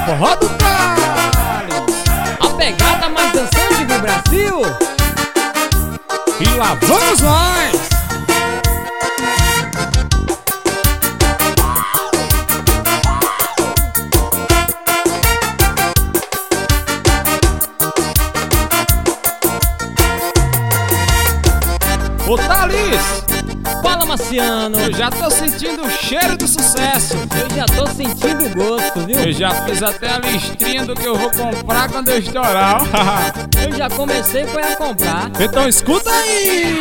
Forró do Thales, a pegada mais dançante do Brasil. e lá vamos nós. Ô Thales, Fala, Marciano. eu já tô sentindo o cheiro do sucesso. Eu já tô sentindo o gosto, viu? Eu já fiz até a listrinha do que eu vou comprar quando eu estourar. Eu já comecei foi a comprar. Então escuta aí.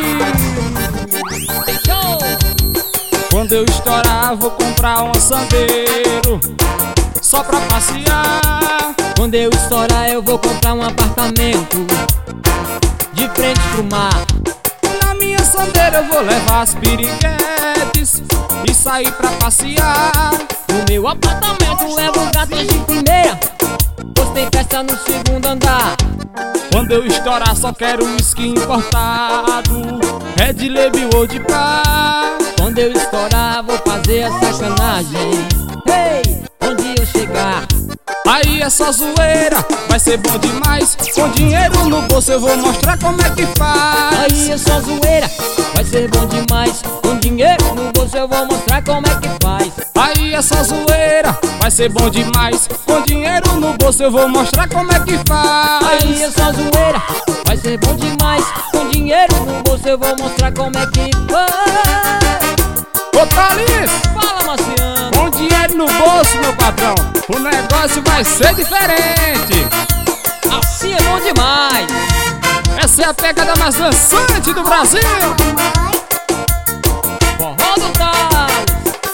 Show! Quando eu estourar vou comprar um sandeiro só pra passear. Quando eu estourar eu vou comprar um apartamento de frente pro mar. Na minha sandeira eu vou levar as piriguetes e sair pra passear. No meu apartamento levo gatos de primeira, pois tem festa no segundo andar. Quando eu estourar só quero whisky importado, Red Label ou de pá. Quando eu estourar vou fazer a sacanagem. Ei, onde eu chegar? Aí é só zoeira, vai ser bom demais. Com dinheiro no bolso eu vou mostrar como é que faz. Aí é só zoeira, vai ser bom demais. Com dinheiro no bolso eu vou mostrar como é que faz. Aí é só zoeira, vai ser bom demais. Com dinheiro no bolso eu vou mostrar como é que faz. Aí é só zoeira, vai ser bom demais. Com dinheiro no bolso eu vou mostrar como é que faz. Ô Thales, Fala, Marciano. com dinheiro no bolso, meu patrão, o negócio vai ser diferente. Assim é bom demais. Essa é a pegada mais dançante do Brasil. Forró do Thales.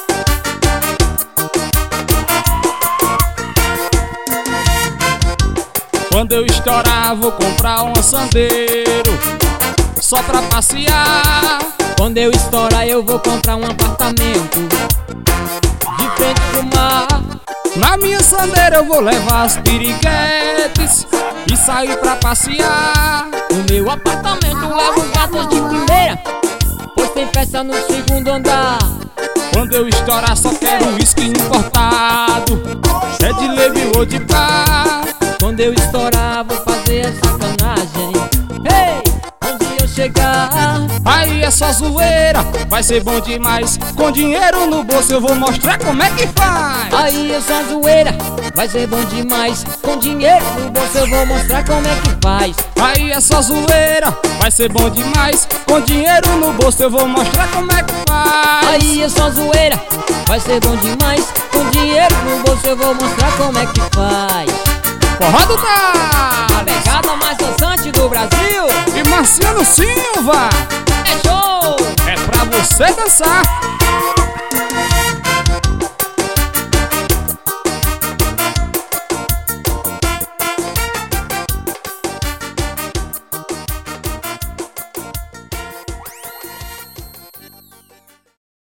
Quando eu estourar vou comprar um sandeiro só pra passear. Quando eu estourar eu vou comprar um apartamento de frente pro mar. Na minha sandeira eu vou levar as piriguetes e sair pra passear. No meu apartamento levo gatos de primeira, pois tem festa no segundo andar. Quando eu estourar só quero whisky importado, Red Label ou de pá. Quando eu estourar vou fazer a sacanagem. Ei, onde eu chegar? Aí é só zoeira, vai ser bom demais. Com dinheiro no bolso eu vou mostrar como é que faz. Aí é só zoeira, vai ser bom demais. Com dinheiro no bolso eu vou mostrar como é que faz. Aí é só zoeira, vai ser bom demais. Com dinheiro no bolso eu vou mostrar como é que faz. Aí é só zoeira, vai ser bom demais. Com dinheiro no bolso eu vou mostrar como é que faz. Forró do A Thales pegada mais dançante do Brasil. e Marciano Silva, É show! é pra você dançar.